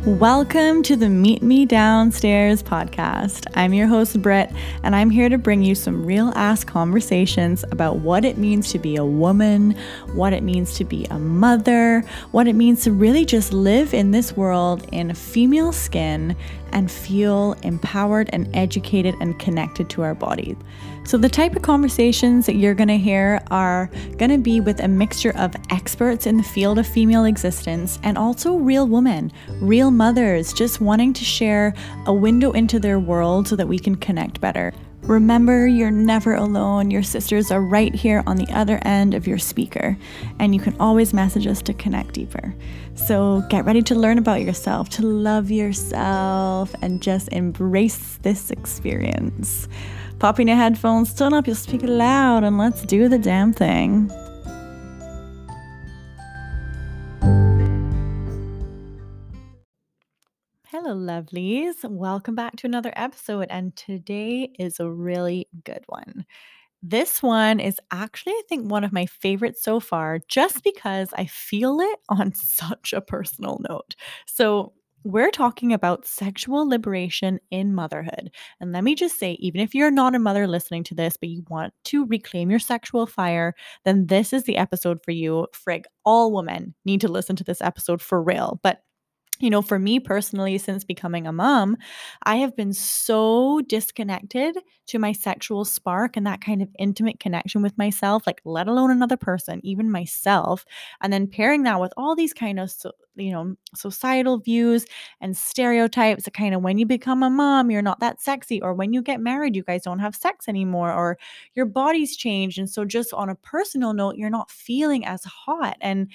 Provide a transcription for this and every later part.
Welcome to the Meet Me Downstairs podcast. I'm your host, Britt, and I'm here to bring you some real-ass conversations about what it means to be a woman, what it means to be a mother, what it means to really just live in this world in a female skin and feel empowered and educated and connected to our bodies. So the type of conversations that you're going to hear are going to be with a mixture of experts in the field of female existence and also real women, real mothers, just wanting to share a window into their world so that we can connect better. Remember, you're never alone. Your sisters are right here on the other end of your speaker, and you can always message us to connect deeper. So get ready to learn about yourself, to love yourself, and just embrace this experience. Pop in your headphones, turn up your speaker loud, and let's do the damn thing. Hello, lovelies. Welcome back to another episode, and today is a really good one. This one is actually, I think, one of my favorites so far, just because I feel it on such a personal note. So we're talking about sexual liberation in motherhood. And let me just say, even if you're not a mother listening to this, but you want to reclaim your sexual fire, then this is the episode for you. Frig, all women need to listen to this episode for real. But for me personally, since becoming a mom, I have been so disconnected to my sexual spark and that kind of intimate connection with myself, like let alone another person, even myself. And then pairing that with all these kind of, societal views and stereotypes that kind of when you become a mom, you're not that sexy, or when you get married, you guys don't have sex anymore, or your body's changed. And so just on a personal note, you're not feeling as hot. And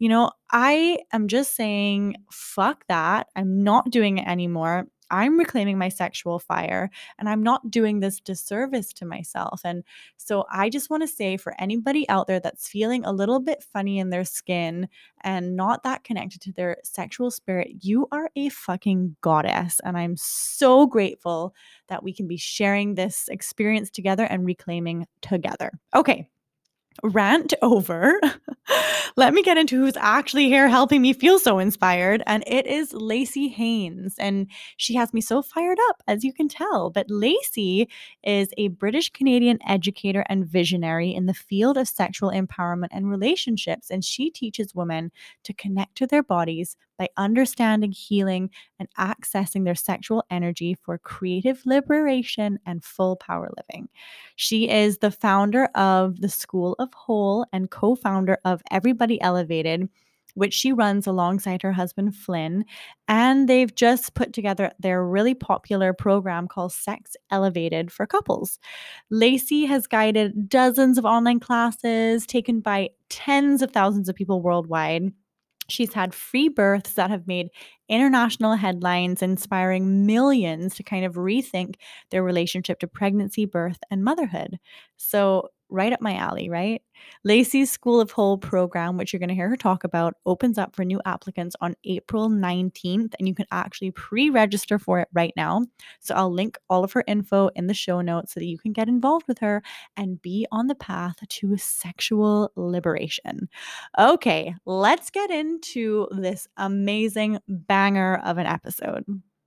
I am just saying, fuck that. I'm not doing it anymore. I'm reclaiming my sexual fire, and I'm not doing this disservice to myself. And so I just want to say, for anybody out there that's feeling a little bit funny in their skin and not that connected to their sexual spirit, you are a fucking goddess. And I'm so grateful that we can be sharing this experience together and reclaiming together. Okay. Rant over. Let me get into who's actually here helping me feel so inspired. And it is Lacey Haynes. And she has me so fired up, as you can tell. But Lacey is a British Canadian educator and visionary in the field of sexual empowerment and relationships. And she teaches women to connect to their bodies by understanding, healing, and accessing their sexual energy for creative liberation and full power living. She is the founder of the School of Whole and co-founder of Everybody Elevated, which she runs alongside her husband, Flynn. And they've just put together their really popular program called Sex Elevated for couples. Lacey has guided dozens of online classes taken by tens of thousands of people worldwide. She's had free births that have made international headlines, inspiring millions to kind of rethink their relationship to pregnancy, birth, and motherhood. So, right up my alley, right? Lacey's School of Whole program, which you're going to hear her talk about, opens up for new applicants on April 19th, and you can actually pre-register for it right now. So I'll link all of her info in the show notes so that you can get involved with her and be on the path to sexual liberation. Okay, let's get into this amazing banger of an episode.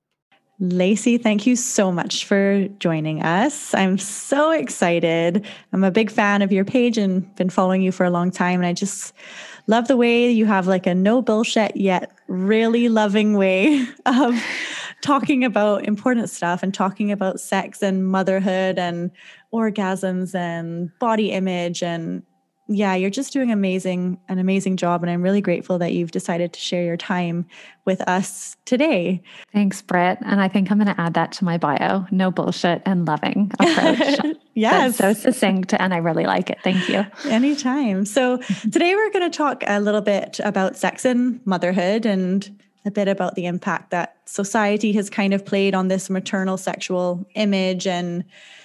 Lacey, thank you so much for joining us. I'm so excited. I'm a big fan of your page and been following you for a long time. And I just love the way you have like a no bullshit yet really loving way of talking about important stuff and talking about sex and motherhood and orgasms and body image. And yeah, you're just doing an amazing job. And I'm really grateful that you've decided to share your time with us today. Thanks, Britt. And I think I'm going to add that to my bio. No bullshit and loving approach. Yes. That's so succinct and I really like it. Thank you. Anytime. So today we're going to talk a little bit about sex and motherhood and a bit about the impact that society has kind of played on this maternal sexual image and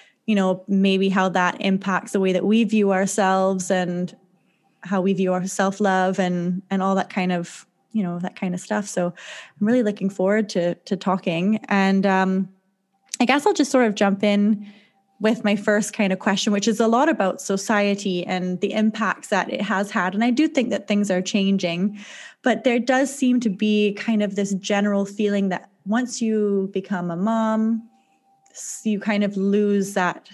maybe how that impacts the way that we view ourselves and how we view our self-love and all that kind of, that kind of stuff. So I'm really looking forward to talking. And I guess I'll just sort of jump in with my first kind of question, which is a lot about society and the impacts that it has had. And I do think that things are changing, but there does seem to be kind of this general feeling that once you become a mom, you kind of lose that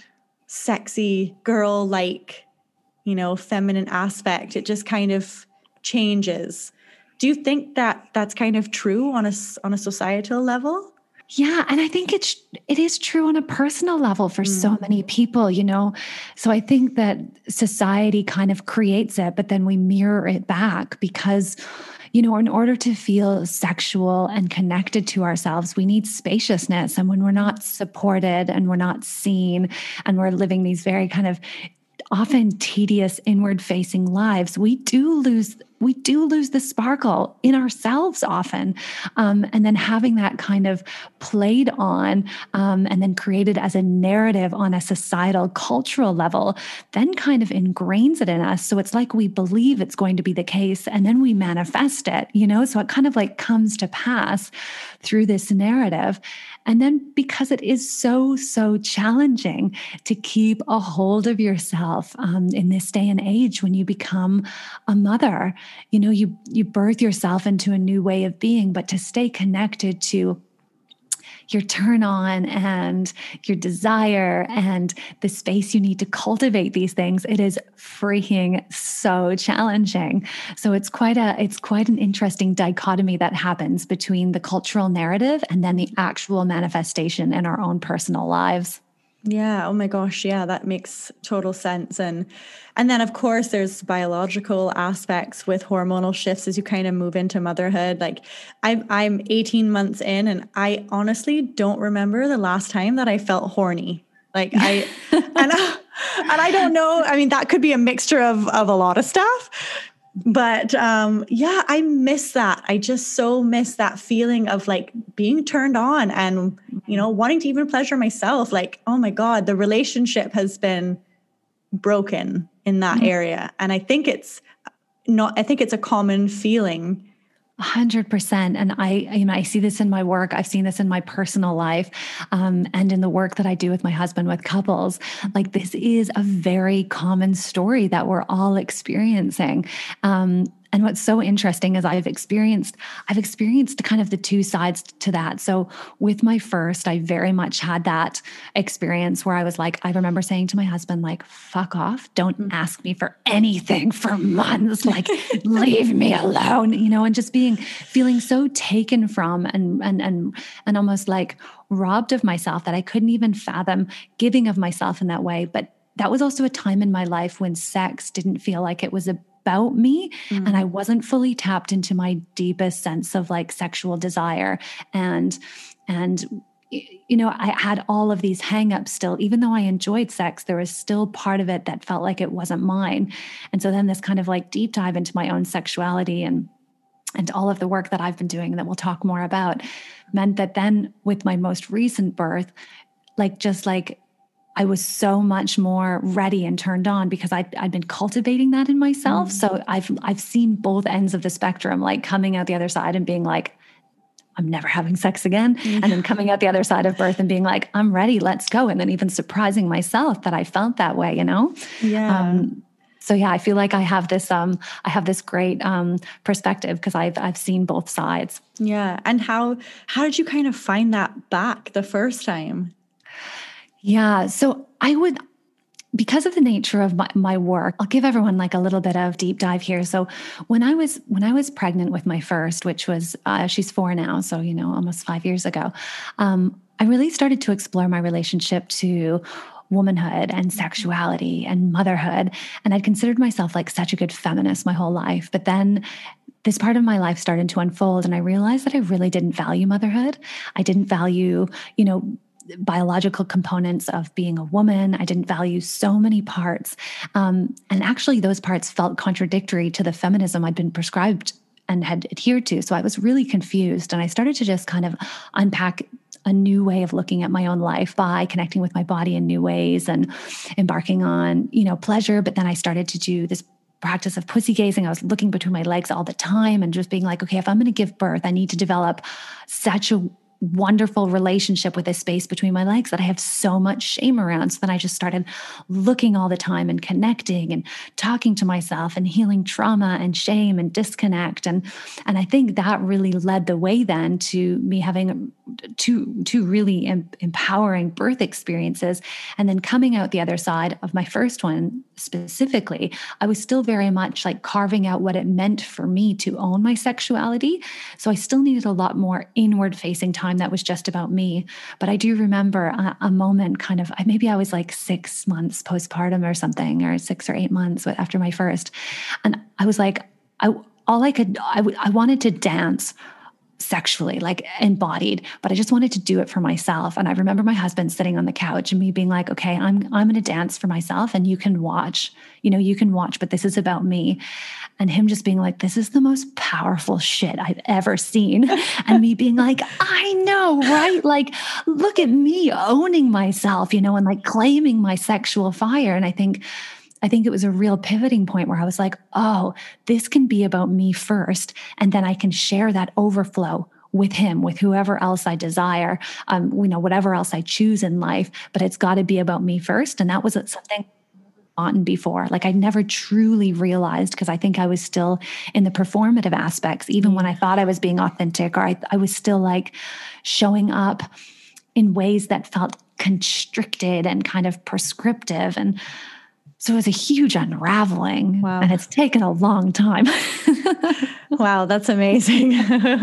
sexy girl-like, feminine aspect. It just kind of changes. Do you think that that's kind of true on a societal level? Yeah. And I think it is true on a personal level for so many people, So I think that society kind of creates it, but then we mirror it back because, in order to feel sexual and connected to ourselves, we need spaciousness. And when we're not supported and we're not seen and we're living these very kind of often tedious inward facing lives, we do lose the sparkle in ourselves often. And then having that kind of played on and then created as a narrative on a societal cultural level, then kind of ingrains it in us. So it's like we believe it's going to be the case and then we manifest it, so it kind of like comes to pass through this narrative. And then because it is so, so challenging to keep a hold of yourself in this day and age when you become a mother, you birth yourself into a new way of being, but to stay connected to your turn on and your desire and the space you need to cultivate these things, it is freaking so challenging. So it's quite an interesting dichotomy that happens between the cultural narrative and then the actual manifestation in our own personal lives. Yeah. Oh my gosh. Yeah, that makes total sense. And then of course there's biological aspects with hormonal shifts as you kind of move into motherhood. Like I'm 18 months in and I honestly don't remember the last time that I felt horny. Like and I don't know. I mean, that could be a mixture of a lot of stuff. But yeah, I miss that. I just so miss that feeling of like being turned on and, wanting to even pleasure myself. Like, oh my God, the relationship has been broken in that area. And I think it's a common feeling. 100%. And I see this in my work. I've seen this in my personal life, and in the work that I do with my husband with couples. Like this is a very common story that we're all experiencing. And what's so interesting is I've experienced kind of the two sides to that. So with my first, I very much had that experience where I was like, I remember saying to my husband, like, fuck off. Don't ask me for anything for months. Like, leave me alone, and just feeling so taken from and almost like robbed of myself that I couldn't even fathom giving of myself in that way. But that was also a time in my life when sex didn't feel like it was about me. And I wasn't fully tapped into my deepest sense of like sexual desire. And I had all of these hangups still, even though I enjoyed sex, there was still part of it that felt like it wasn't mine. And so then this kind of like deep dive into my own sexuality and all of the work that I've been doing that we'll talk more about meant that then with my most recent birth, I was so much more ready and turned on because I'd been cultivating that in myself. So I've seen both ends of the spectrum, like coming out the other side and being like, I'm never having sex again. And then coming out the other side of birth and being like, I'm ready, let's go. And then even surprising myself that I felt that way, Yeah. So yeah, I feel like I have this great perspective because I've seen both sides. Yeah. And how did you kind of find that back the first time? Yeah. So because of the nature of my work, I'll give everyone like a little bit of deep dive here. So when I was pregnant with my first, which was, she's 4 now. So, almost 5 years ago, I really started to explore my relationship to womanhood and sexuality and motherhood. And I'd considered myself like such a good feminist my whole life. But then this part of my life started to unfold and I realized that I really didn't value motherhood. I didn't value, biological components of being a woman. I didn't value so many parts. And actually those parts felt contradictory to the feminism I'd been prescribed and had adhered to. So I was really confused. And I started to just kind of unpack a new way of looking at my own life by connecting with my body in new ways and embarking on, pleasure. But then I started to do this practice of pussy gazing. I was looking between my legs all the time and just being like, okay, if I'm going to give birth, I need to develop such a wonderful relationship with this space between my legs that I have so much shame around. So then I just started looking all the time and connecting and talking to myself and healing trauma and shame and disconnect. And I think that really led the way then to me having two really empowering birth experiences. And then coming out the other side of my first one specifically, I was still very much like carving out what it meant for me to own my sexuality. So I still needed a lot more inward facing time that was just about me. But I do remember a moment kind of, maybe I was like 6 months postpartum or something, or 6 or 8 months after my first. And I was like, I wanted to dance sexually, like embodied, but I just wanted to do it for myself. And I remember my husband sitting on the couch and me being like, okay, I'm going to dance for myself and you can watch, but this is about me. And him just being like, this is the most powerful shit I've ever seen. And me being like, I know, right? Like, look at me owning myself, and like claiming my sexual fire. And I think it was a real pivoting point where I was like, oh, this can be about me first. And then I can share that overflow with him, with whoever else I desire, whatever else I choose in life. But it's got to be about me first. And that was something gotten before. Like I never truly realized, because I think I was still in the performative aspects, even when I thought I was being authentic, or I was still like showing up in ways that felt constricted and kind of prescriptive. And so it was a huge unraveling. Wow. And it's taken a long time. Wow, that's amazing.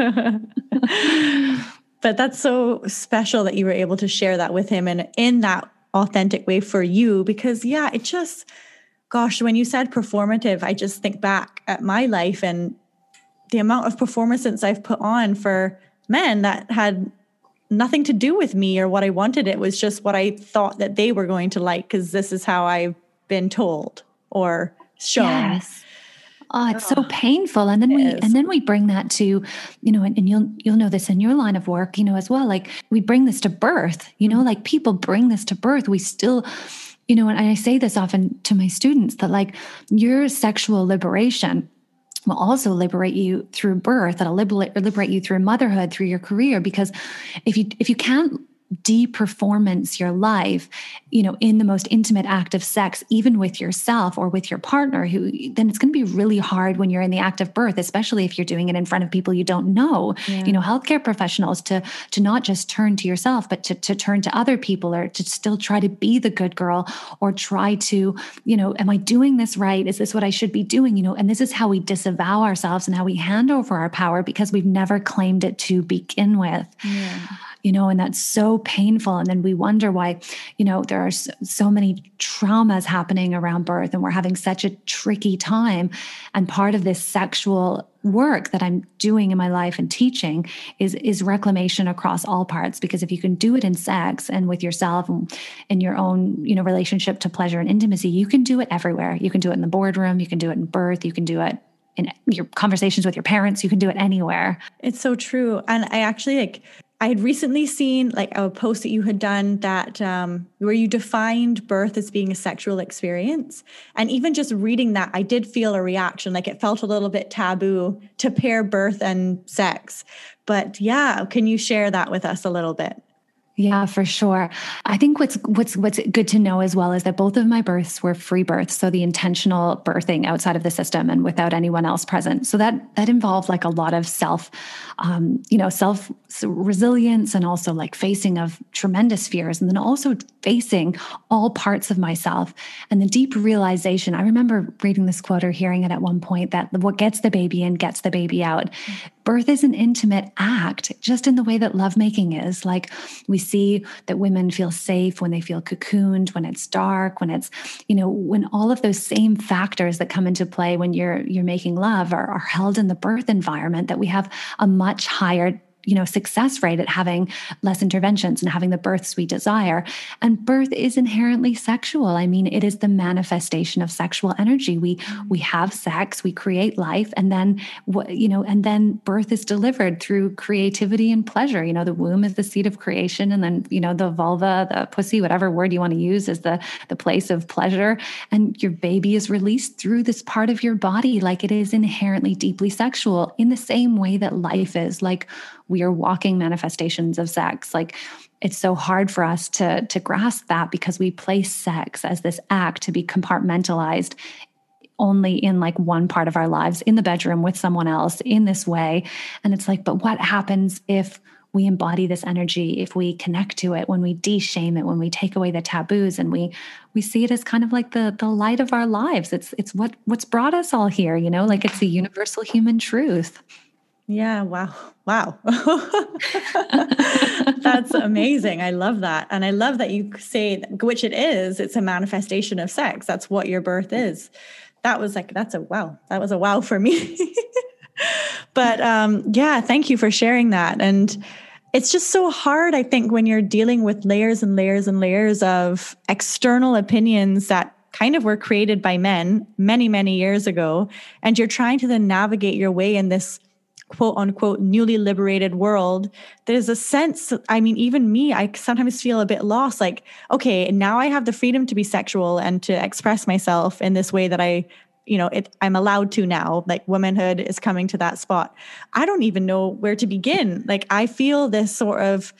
But that's so special that you were able to share that with him and in that authentic way for you, because it just, gosh, when you said performative, I just think back at my life and the amount of performance I've put on for men that had nothing to do with me or what I wanted. It was just what I thought that they were going to like, because this is how I've been told or shown. Yes. Oh, it's so painful. And then we bring that to, and you'll know this in your line of work, as well. Like we bring this to birth, like people bring this to birth. We still, and I say this often to my students that like your sexual liberation will also liberate you through birth. It'll liberate you through motherhood, through your career, because if you can't de-performance your life, in the most intimate act of sex, even with yourself or with your partner, then it's going to be really hard when you're in the act of birth, especially if you're doing it in front of people you don't know. Healthcare professionals to not just turn to yourself, but to turn to other people, or to still try to be the good girl, or try to, am I doing this right? Is this what I should be doing? And this is how we disavow ourselves and how we hand over our power, because we've never claimed it to begin with. And that's so painful. And then we wonder why, there are so many traumas happening around birth, and we're having such a tricky time. And part of this sexual work that I'm doing in my life and teaching is reclamation across all parts. Because if you can do it in sex and with yourself and in your own, relationship to pleasure and intimacy, you can do it everywhere. You can do it in the boardroom. You can do it in birth. You can do it in your conversations with your parents. You can do it anywhere. It's so true. And I actually I had recently seen like a post that you had done that where you defined birth as being a sexual experience. And even just reading that, I did feel a reaction. Like it felt a little bit taboo to pair birth and sex. But can you share that with us a little bit? Yeah, for sure. I think what's good to know as well is that both of my births were free births. So the intentional birthing outside of the system and without anyone else present. So that involved like a lot of self resilience, and also like facing of tremendous fears, and then also facing all parts of myself, and the deep realization. I remember reading this quote or hearing it at one point, that what gets the baby in gets the baby out. Birth is an intimate act, just in the way that lovemaking is. Like we see that women feel safe when they feel cocooned, when it's dark, when it's, when all of those same factors that come into play when you're making love are held in the birth environment, that we have a much higher success rate at having less interventions and having the births we desire. And birth is inherently sexual. I mean, it is the manifestation of sexual energy. We have sex, we create life, and then birth is delivered through creativity and pleasure. The womb is the seat of creation, and then the vulva, the pussy, whatever word you want to use, is the place of pleasure. And your baby is released through this part of your body. Like it is inherently deeply sexual, in the same way that life is. Like we are walking manifestations of sex. Like, it's so hard for us to grasp that because we place sex as this act to be compartmentalized only in like one part of our lives, in the bedroom with someone else in this way. And it's like, but what happens if we embody this energy, if we connect to it, when we de-shame it, when we take away the taboos, and we see it as kind of like the light of our lives. It's what's brought us all here, you know, like it's the universal human truth. Yeah. Wow. Wow. That's amazing. I love that. And I love that you say, which it is, it's a manifestation of sex. That's what your birth is. That was like, that's a wow. That was a wow for me. But yeah, thank you for sharing that. And it's just so hard, I think, when you're dealing with layers and layers and layers of external opinions that kind of were created by men many, many years ago. And you're trying to then navigate your way in this quote unquote newly liberated world. There's a sense, I mean, even me, I sometimes feel a bit lost. Like, okay, now I have the freedom to be sexual and to express myself in this way that I'm allowed to now. Like, womanhood is coming to that spot. I don't even know where to begin. Like, I feel this sort of,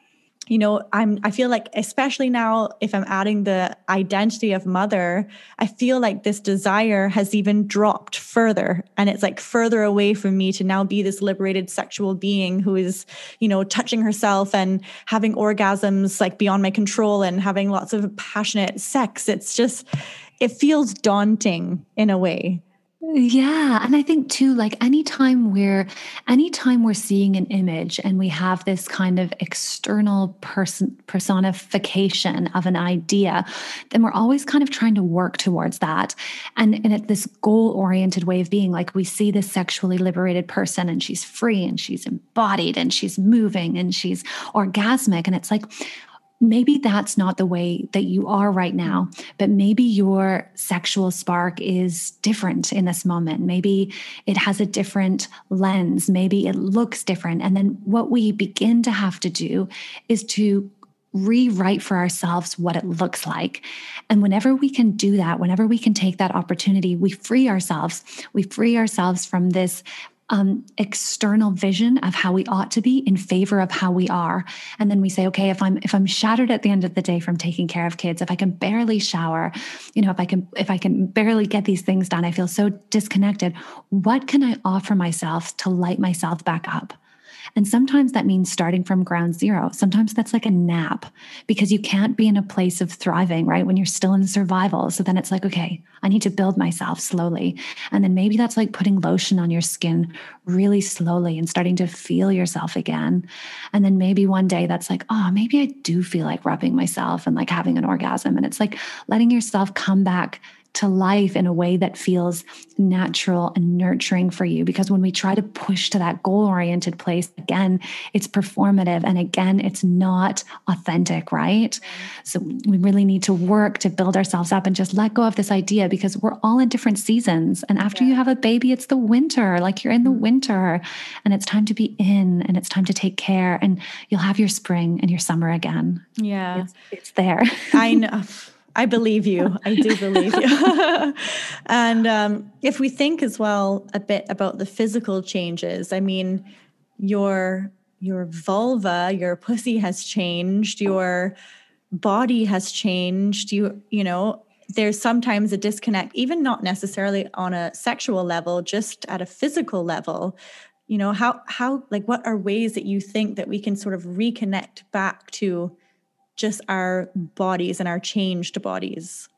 I feel like, especially now, if I'm adding the identity of mother, I feel like this desire has even dropped further. And it's like further away from me to now be this liberated sexual being who is, touching herself and having orgasms like beyond my control and having lots of passionate sex. It's just, it feels daunting in a way. Yeah. And I think too, like anytime we're seeing an image and we have this kind of external personification of an idea, then we're always kind of trying to work towards that. And it's this goal-oriented way of being. Like, we see this sexually liberated person and she's free and she's embodied and she's moving and she's orgasmic. And it's like, maybe that's not the way that you are right now, but maybe your sexual spark is different in this moment. Maybe it has a different lens. Maybe it looks different. And then what we begin to have to do is to rewrite for ourselves what it looks like. And whenever we can do that, whenever we can take that opportunity, we free ourselves. We free ourselves from this external vision of how we ought to be in favor of how we are. And then we say, okay, if I'm shattered at the end of the day from taking care of kids, if I can barely shower, if I can barely get these things done, I feel so disconnected. What can I offer myself to light myself back up? And sometimes that means starting from ground zero. Sometimes that's like a nap, because you can't be in a place of thriving, right, when you're still in survival. So then it's like, okay, I need to build myself slowly. And then maybe that's like putting lotion on your skin really slowly and starting to feel yourself again. And then maybe one day that's like, oh, maybe I do feel like rubbing myself and like having an orgasm. And it's like letting yourself come back to life in a way that feels natural and nurturing for you. Because when we try to push to that goal-oriented place, again, it's performative, and again, it's not authentic, right? So we really need to work to build ourselves up and just let go of this idea, because we're all in different seasons. And after you have a baby, it's the winter, like you're in the winter, and it's time to be in, and it's time to take care, and you'll have your spring and your summer again. Yeah. It's there. I know. I believe you. I do believe you. And if we think as well a bit about the physical changes, I mean, your vulva, your pussy has changed, your body has changed. There's sometimes a disconnect, even not necessarily on a sexual level, just at a physical level. How like, what are ways that you think that we can sort of reconnect back to just our bodies and our changed bodies?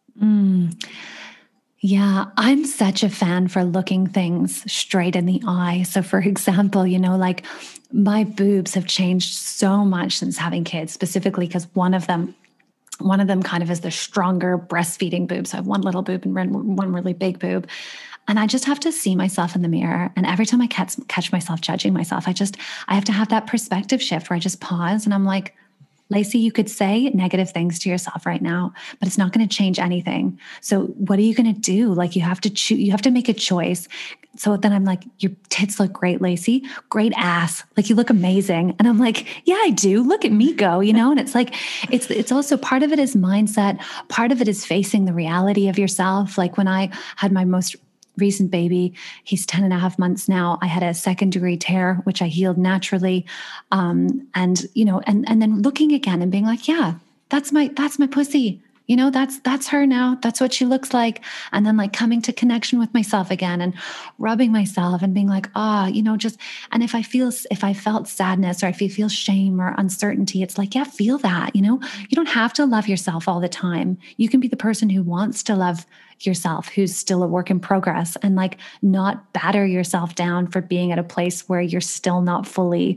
Yeah, I'm such a fan for looking things straight in the eye. So for example, like my boobs have changed so much since having kids, specifically because one of them kind of is the stronger breastfeeding boob. So I have one little boob and one really big boob. And I just have to see myself in the mirror. And every time I catch myself judging myself, I have to have that perspective shift where I just pause and I'm like, Lacey, you could say negative things to yourself right now, but it's not going to change anything. So what are you going to do? Like, you have to choose, you have to make a choice. So then I'm like, your tits look great, Lacey. Great ass. Like, you look amazing. And I'm like, yeah, I do. Look at me go, And it's like, it's also part of it is mindset. Part of it is facing the reality of yourself. Like when I had my most recent baby, he's 10 and a half months now. I had a second-degree tear, which I healed naturally. And, and then looking again and being like, yeah, that's my pussy. That's her now. That's what she looks like. And then like coming to connection with myself again and rubbing myself and being like, and if I felt sadness or if you feel shame or uncertainty, it's like, yeah, feel that, you don't have to love yourself all the time. You can be the person who wants to love yourself, who's still a work in progress, and like not batter yourself down for being at a place where you're still not fully,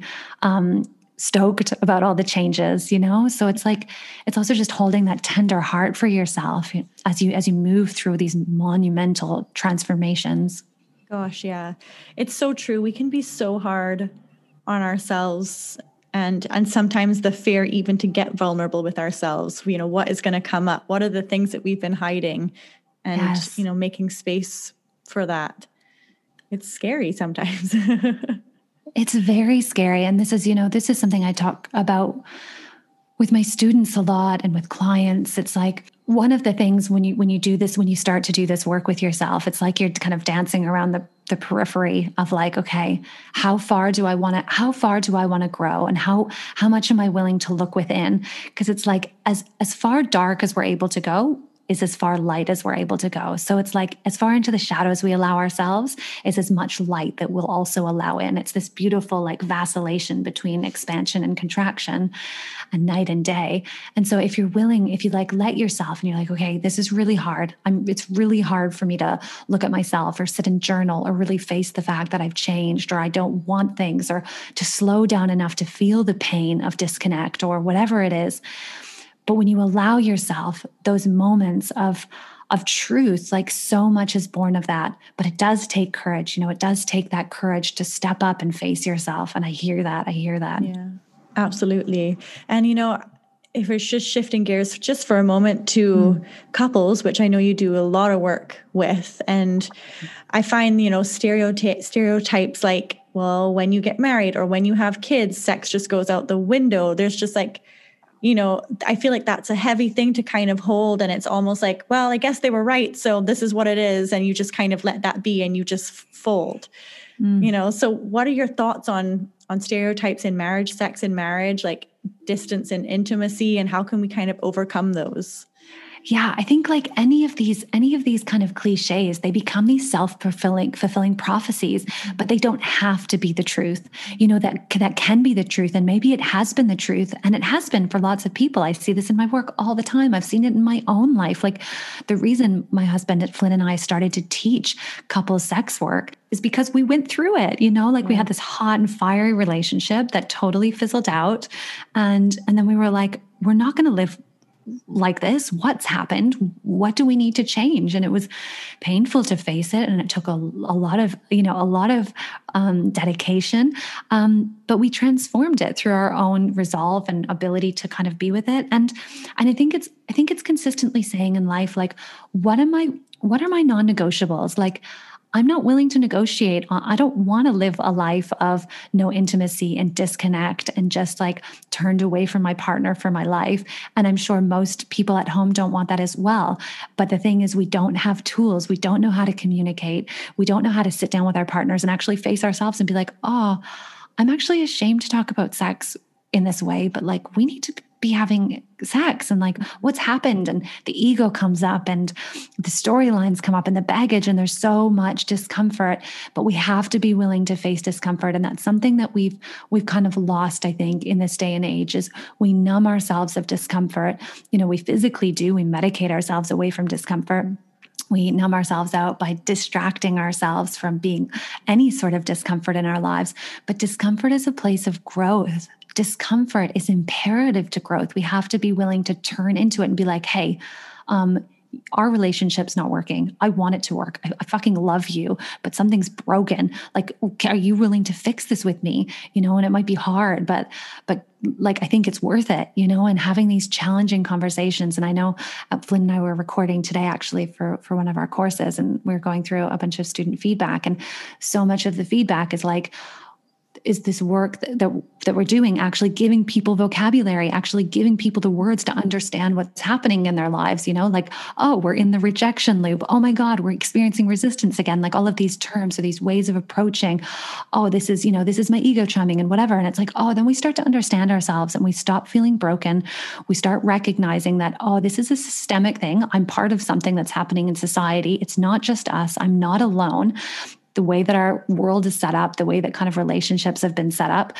stoked about all the changes, So it's like, it's also just holding that tender heart for yourself as you move through these monumental transformations. Gosh, yeah. It's so true. We can be so hard on ourselves, and sometimes the fear even to get vulnerable with ourselves. What is going to come up? What are the things that we've been hiding? And Yes. making space for that. It's scary sometimes. It's very scary. And this is something I talk about with my students a lot and with clients. It's like one of the things when you do this, when you start to do this work with yourself, it's like you're kind of dancing around the periphery of like, okay, how far do I want to grow? And how much am I willing to look within? Because it's like as far dark as we're able to go is as far light as we're able to go. So it's like as far into the shadows we allow ourselves is as much light that we'll also allow in. It's this beautiful like vacillation between expansion and contraction and night and day. And so if you're willing, if you like let yourself and you're like, okay, this is really hard. It's really hard for me to look at myself or sit and journal or really face the fact that I've changed or I don't want things, or to slow down enough to feel the pain of disconnect or whatever it is. But when you allow yourself those moments of truth, like so much is born of that. But it does take courage. It does take that courage to step up and face yourself. And I hear that. Yeah, absolutely. And, if it's just shifting gears just for a moment to couples, which I know you do a lot of work with. And I find, stereotypes like, well, when you get married or when you have kids, sex just goes out the window. There's just like, I feel like that's a heavy thing to kind of hold. And it's almost like, well, I guess they were right. So this is what it is. And you just kind of let that be and you just fold, So what are your thoughts on stereotypes in marriage, sex in marriage, like distance and intimacy, and how can we kind of overcome those? Yeah, I think like any of these kind of cliches, they become these fulfilling prophecies, but they don't have to be the truth. That can be the truth. And maybe it has been the truth. And it has been for lots of people. I see this in my work all the time. I've seen it in my own life. Like the reason my husband Flynn and I started to teach couples sex work is because we went through it, we had this hot and fiery relationship that totally fizzled out. And then we were like, we're not going to live like this. What's happened? What do we need to change? And it was painful to face it, and it took a lot of dedication, but we transformed it through our own resolve and ability to kind of be with it. And I think it's consistently saying in life, like, what are my non-negotiables? Like, I'm not willing to negotiate. I don't want to live a life of no intimacy and disconnect and just like turned away from my partner for my life. And I'm sure most people at home don't want that as well. But the thing is, we don't have tools. We don't know how to communicate. We don't know how to sit down with our partners and actually face ourselves and be like, oh, I'm actually ashamed to talk about sex in this way, but like we need to be having sex, and like what's happened, and the ego comes up and the storylines come up and the baggage, and there's so much discomfort, but we have to be willing to face discomfort. And that's something that we've kind of lost, I think, in this day and age, is we numb ourselves of discomfort. We physically do, we medicate ourselves away from discomfort. We numb ourselves out by distracting ourselves from being any sort of discomfort in our lives. But discomfort is a place of growth. Discomfort is imperative to growth. We have to be willing to turn into it and be like, hey, our relationship's not working. I want it to work. I fucking love you, but something's broken. Like, are you willing to fix this with me? And it might be hard, but like, I think it's worth it, and having these challenging conversations. And I know Flynn and I were recording today actually for one of our courses, and we we're going through a bunch of student feedback. And so much of the feedback is like, is this work that we're doing, actually giving people vocabulary, actually giving people the words to understand what's happening in their lives, like, oh, we're in the rejection loop. Oh my God, we're experiencing resistance again. Like all of these terms or these ways of approaching, oh, this is my ego chiming and whatever. And it's like, oh, then we start to understand ourselves and we stop feeling broken. We start recognizing that, oh, this is a systemic thing. I'm part of something that's happening in society. It's not just us. I'm not alone. The way that our world is set up, the way that kind of relationships have been set up,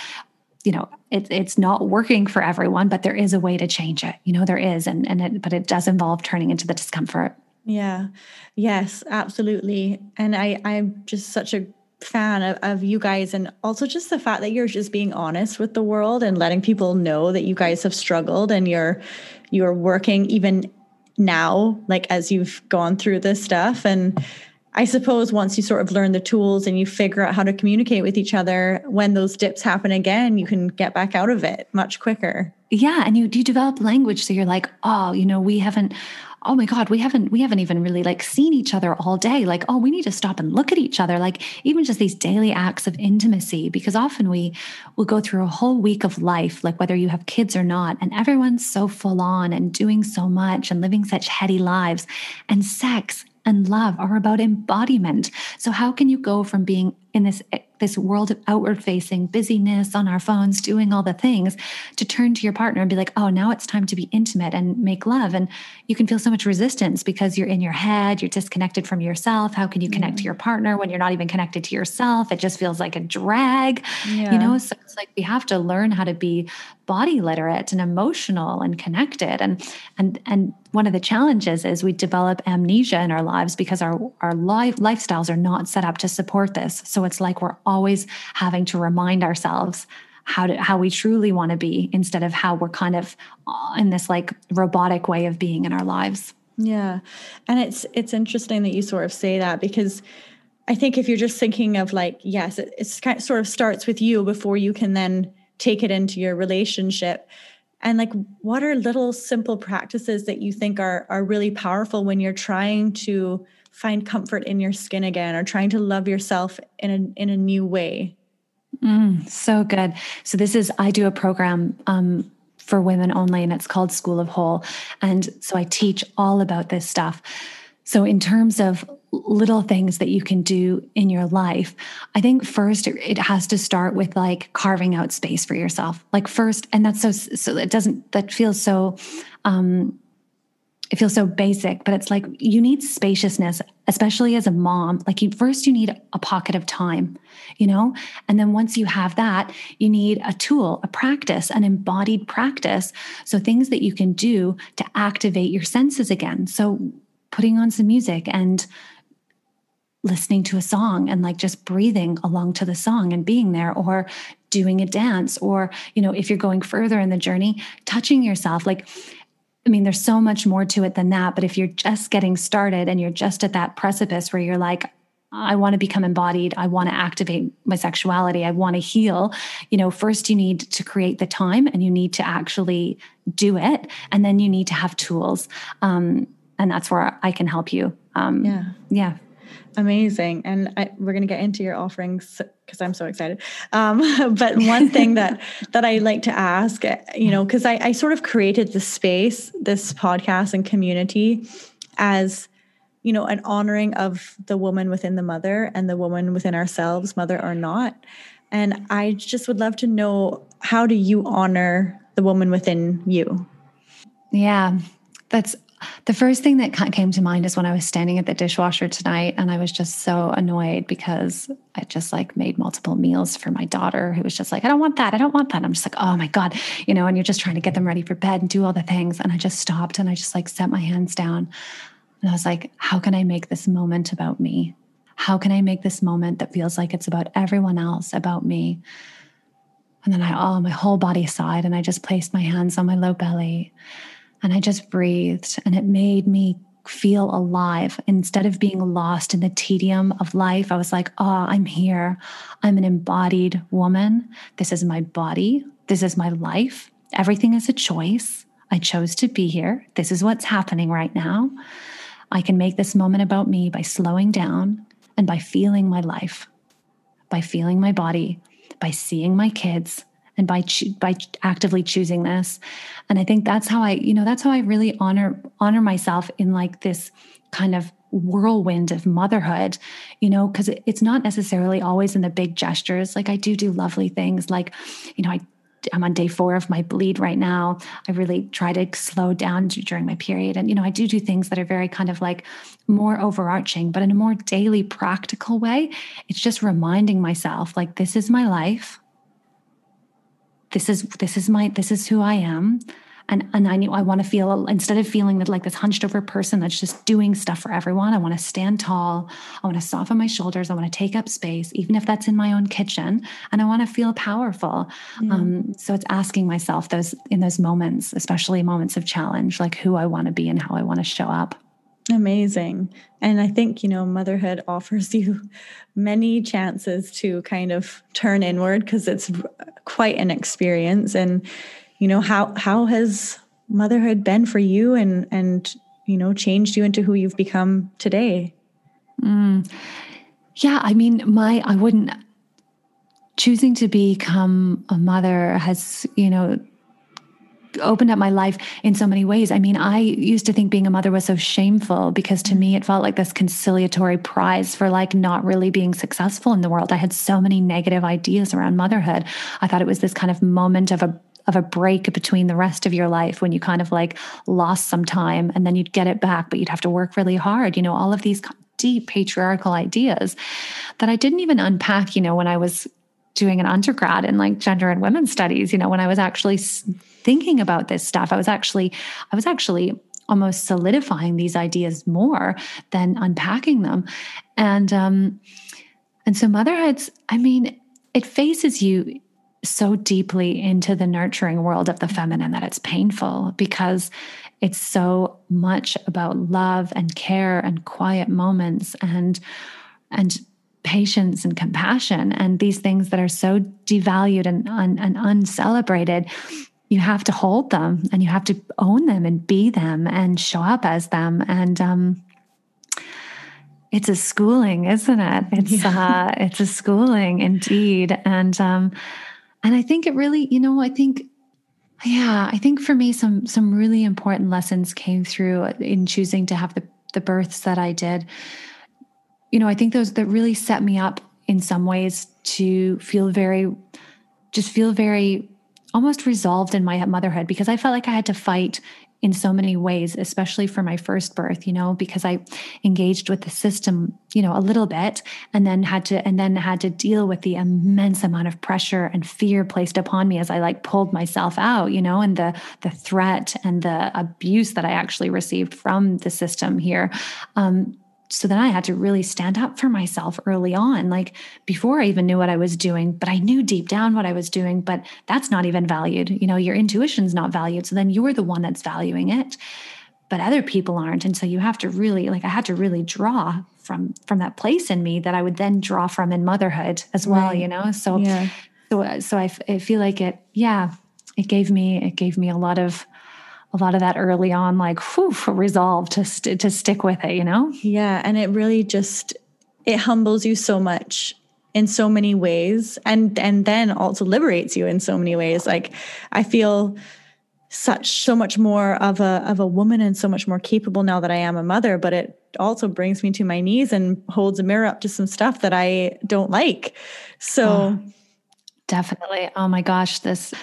it's not working for everyone, but there is a way to change it. There is, but it does involve turning into the discomfort. Yeah. Yes, absolutely. And I'm just such a fan of you guys, and also just the fact that you're just being honest with the world and letting people know that you guys have struggled and you're working even now, like as you've gone through this stuff. And I suppose once you sort of learn the tools and you figure out how to communicate with each other, when those dips happen again, you can get back out of it much quicker. Yeah. And you develop language. So you're like, oh, we haven't, oh my God, we haven't even really like seen each other all day. Like, oh, we need to stop and look at each other. Like even just these daily acts of intimacy, because often we will go through a whole week of life, like whether you have kids or not, and everyone's so full on and doing so much and living such heady lives, and sex and love are about embodiment. So how can you go from being in this world of outward facing busyness on our phones, doing all the things, to turn to your partner and be like, oh, now it's time to be intimate and make love? And you can feel so much resistance because you're in your head, you're disconnected from yourself. How can you connect to your partner when you're not even connected to yourself? It just feels like a drag, So it's like we have to learn how to be body literate and emotional and connected. And one of the challenges is we develop amnesia in our lives because our lifestyles are not set up to support this. So it's like we're always having to remind ourselves how we truly want to be, instead of how we're kind of in this like robotic way of being in our lives. Yeah. And it's interesting that you sort of say that, because I think if you're just thinking of like, yes, it's kind of sort of starts with you before you can then take it into your relationship. And like, what are little simple practices that you think are really powerful when you're trying to find comfort in your skin again, or trying to love yourself in a new way? So good. So I do a program for women only, and it's called School of Whole. And so I teach all about this stuff. So in terms of little things that you can do in your life, I think first it has to start with like carving out space for yourself. Like first, and that's that feels so, it feels so basic, but it's like you need spaciousness, especially as a mom. Like first you need a pocket of time, and then once you have that, you need a tool, a practice, an embodied practice. So things that you can do to activate your senses again. So putting on some music and listening to a song and like just breathing along to the song and being there, or doing a dance, or, if you're going further in the journey, touching yourself. Like, I mean, there's so much more to it than that. But if you're just getting started and you're just at that precipice where you're like, I want to become embodied, I want to activate my sexuality, I want to heal, first you need to create the time and you need to actually do it. And then you need to have tools. And that's where I can help you. Yeah. Amazing. And we're going to get into your offerings because I'm so excited. But one thing that I like to ask, because I sort of created this space, this podcast and community as, an honoring of the woman within the mother and the woman within ourselves, mother or not. And I just would love to know, how do you honor the woman within you? Yeah, that's the first thing that came to mind is when I was standing at the dishwasher tonight, and I was just so annoyed because I just like made multiple meals for my daughter, who was just like, I don't want that. I don't want that. I'm just like, oh my God, and you're just trying to get them ready for bed and do all the things. And I just stopped and I just like set my hands down. And I was like, how can I make this moment about me? How can I make this moment that feels like it's about everyone else, about me? And then my whole body sighed, and I just placed my hands on my low belly. And I just breathed, and it made me feel alive. Instead of being lost in the tedium of life, I was like, oh, I'm here. I'm an embodied woman. This is my body. This is my life. Everything is a choice. I chose to be here. This is what's happening right now. I can make this moment about me by slowing down and by feeling my life, by feeling my body, by seeing my kids and by actively choosing this. And I think that's how I really honor myself in like this kind of whirlwind of motherhood, because it's not necessarily always in the big gestures. Like I do lovely things. Like, I'm on day 4 of my bleed right now. I really try to slow down during my period. And, I do things that are very kind of like more overarching, but in a more daily practical way. It's just reminding myself, like, this is my life. This is who I am. And I want to feel, instead of feeling that like this hunched over person that's just doing stuff for everyone, I want to stand tall. I want to soften my shoulders. I want to take up space, even if that's in my own kitchen. And I want to feel powerful. So it's asking myself in those moments, especially moments of challenge, like who I want to be and how I want to show up. Amazing. And I think, motherhood offers you many chances to kind of turn inward, because it's quite an experience. And how has motherhood been for you and changed you into who you've become today? Yeah, I mean, choosing to become a mother has, opened up my life in so many ways. I mean, I used to think being a mother was so shameful, because to me, it felt like this conciliatory prize for like not really being successful in the world. I had so many negative ideas around motherhood. I thought it was this kind of moment of a break between the rest of your life, when you kind of like lost some time and then you'd get it back, but you'd have to work really hard. All of these deep patriarchal ideas that I didn't even unpack, when I was doing an undergrad in like gender and women's studies, when I was actually thinking about this stuff, I was actually almost solidifying these ideas more than unpacking them. And so motherhood's, I mean, it faces you so deeply into the nurturing world of the feminine that it's painful, because it's so much about love and care and quiet moments and patience and compassion, and these things that are so devalued and uncelebrated. You have to hold them, and you have to own them and be them and show up as them. And it's a schooling, isn't it? It's a schooling indeed. And I think it really, I think for me, some really important lessons came through in choosing to have the births that I did. I think those that really set me up in some ways to feel very almost resolved in my motherhood, because I felt like I had to fight in so many ways, especially for my first birth, because I engaged with the system, a little bit, and then had to deal with the immense amount of pressure and fear placed upon me as I like pulled myself out, and the threat and the abuse that I actually received from the system here. So then I had to really stand up for myself early on, like before I even knew what I was doing, but I knew deep down what I was doing, but that's not even valued. Your intuition's not valued. So then you're the one that's valuing it, but other people aren't. And so you have to really, I had to really draw from that place in me that I would then draw from in motherhood as well, Right. So, Yeah. so I feel like it gave me a lot of that early on, resolve to stick with it, Yeah. And it really it humbles you so much in so many ways, and then also liberates you in so many ways. Like I feel so much more of a woman and so much more capable now that I am a mother, but it also brings me to my knees and holds a mirror up to some stuff that I don't like. So definitely. Oh my gosh.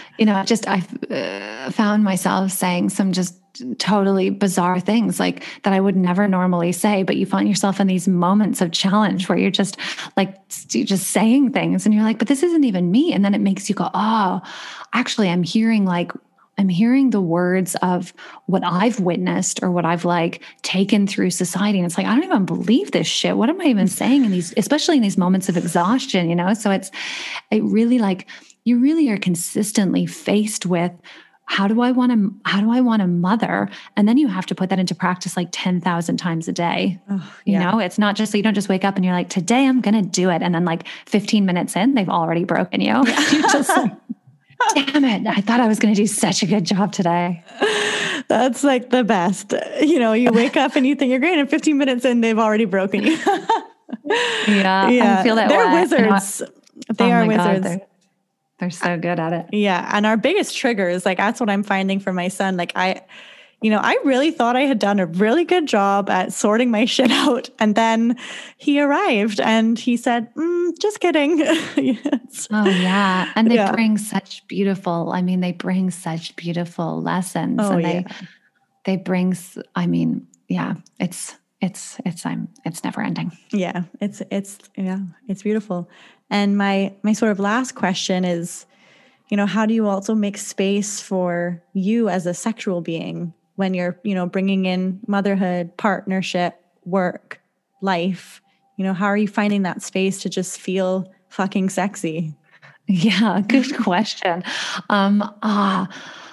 I found myself saying some just totally bizarre things like that I would never normally say, but you find yourself in these moments of challenge where you're just saying things and you're like, but this isn't even me. And then it makes you go, oh, actually I'm hearing the words of what I've witnessed or what I've taken through society. And it's like, I don't even believe this shit. What am I even saying in these, especially in these moments of exhaustion, So it really you really are consistently faced with how do I want to mother? And then you have to put that into practice 10,000 times a day. oh, yeah. It's not just you don't just wake up and you're like, today I'm going to do it. And then 15 minutes in, they've already broken you. Yeah. You're just damn it. I thought I was going to do such a good job today. That's the best. You wake up and you think you're great, and 15 minutes in, they've already broken you. Yeah. Yeah. I feel that They're way. wizards. They are wizards. God, They're so good at it. Yeah. And our biggest triggers, like that's what I'm finding for my son. Like I really thought I had done a really good job at sorting my shit out. And then he arrived and he said, just kidding. Yes. Oh yeah. And Yeah. they bring such beautiful lessons, Oh, and yeah. they bring, I mean, yeah, it's never ending. Yeah. It's beautiful. And my sort of last question is, how do you also make space for you as a sexual being when you're, bringing in motherhood, partnership, work, life? How are you finding that space to just feel fucking sexy? Yeah, good question. I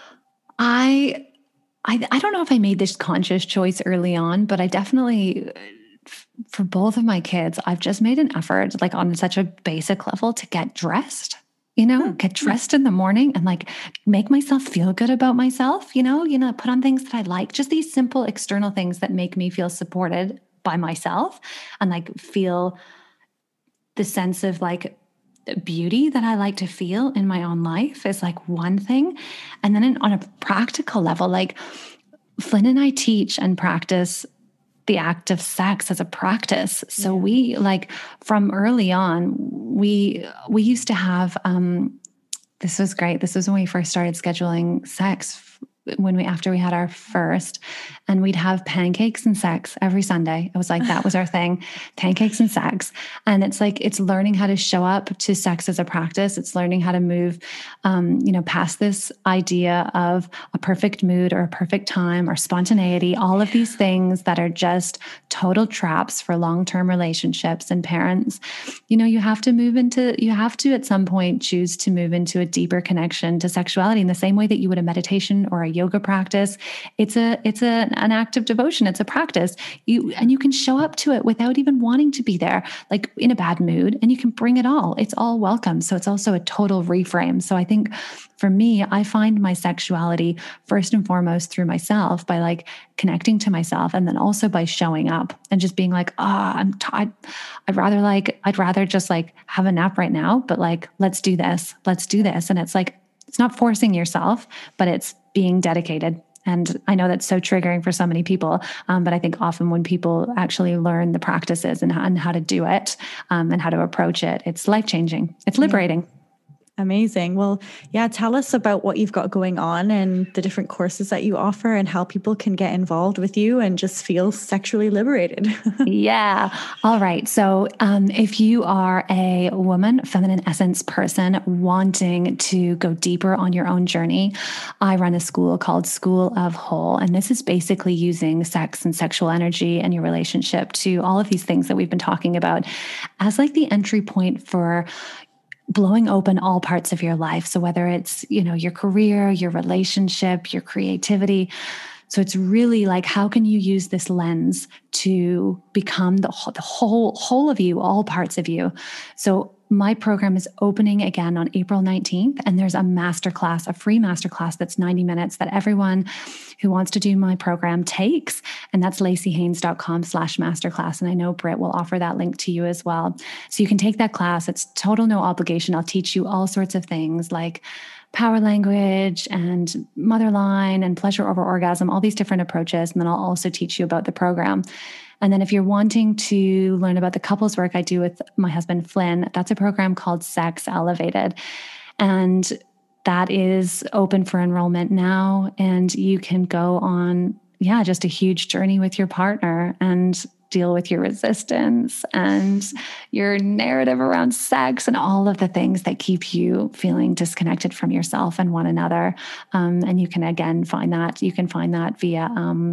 I don't know if I made this conscious choice early on, but I definitely, for both of my kids, I've just made an effort, like on such a basic level, to get dressed. Get dressed in the morning and like make myself feel good about myself. Put on things that I like. Just these simple external things that make me feel supported by myself and like feel the sense of like beauty that I like to feel in my own life is like one thing. And then on a practical level, like Flynn and I teach and practice the act of sex as a practice. So we like from early on, we used to have this was great. This was when we first started scheduling sex after we had our first, and we'd have pancakes and sex every Sunday. It was like that was our thing, pancakes and sex. And it's learning how to show up to sex as a practice. It's learning how to move past this idea of a perfect mood or a perfect time or spontaneity, all of these things that are just total traps for long-term relationships and parents. You have to at some point choose to move into a deeper connection to sexuality in the same way that you would a meditation or a yoga practice. It's an act of devotion. It's a practice. You can show up to it without even wanting to be there, like in a bad mood, and you can bring it all. It's all welcome. So it's also a total reframe. So I think for me, I find my sexuality first and foremost through myself by like connecting to myself, and then also by showing up and just being like, I'd rather just like have a nap right now, but like, let's do this. And it's like, it's not forcing yourself, but it's being dedicated. And I know that's so triggering for so many people. But I think often when people actually learn the practices and how to do it and how to approach it, it's life-changing. It's liberating. Yeah. Amazing. Well, yeah, tell us about what you've got going on and the different courses that you offer and how people can get involved with you and just feel sexually liberated. Yeah. All right. So if you are a woman, feminine essence person wanting to go deeper on your own journey, I run a school called School of Whole. And this is basically using sex and sexual energy and your relationship to all of these things that we've been talking about as like the entry point for blowing open all parts of your life. So whether it's, your career, your relationship, your creativity. So it's really like, how can you use this lens to become the whole of you, all parts of you? So my program is opening again on April 19th, and there's a free masterclass that's 90 minutes that everyone who wants to do my program takes. And that's laceyhaynes.com/masterclass. And I know Britt will offer that link to you as well. So you can take that class. It's total no obligation. I'll teach you all sorts of things like power language and motherline and pleasure over orgasm, all these different approaches. And then I'll also teach you about the program. And then if you're wanting to learn about the couples work I do with my husband, Flynn, that's a program called Sex Elevated. And that is open for enrollment now. And you can go on, just a huge journey with your partner and deal with your resistance and your narrative around sex and all of the things that keep you feeling disconnected from yourself and one another. And you can again find that via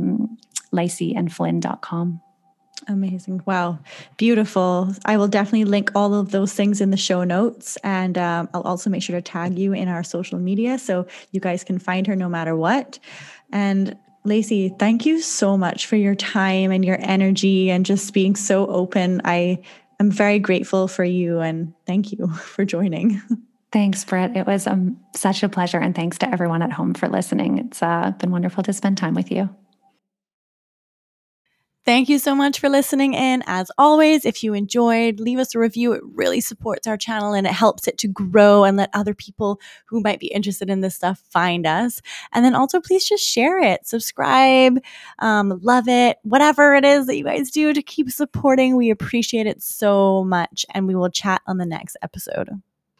laceyandflynn.com. Amazing. Wow. Beautiful. I will definitely link all of those things in the show notes. And I'll also make sure to tag you in our social media so you guys can find her no matter what. And Lacey, thank you so much for your time and your energy and just being so open. I'm very grateful for you, and thank you for joining. Thanks, Britt. It was such a pleasure. And thanks to everyone at home for listening. It's been wonderful to spend time with you. Thank you so much for listening in. As always, if you enjoyed, leave us a review. It really supports our channel and it helps it to grow and let other people who might be interested in this stuff find us. And then also, please just share it, subscribe, love it, whatever it is that you guys do to keep supporting. We appreciate it so much. And we will chat on the next episode.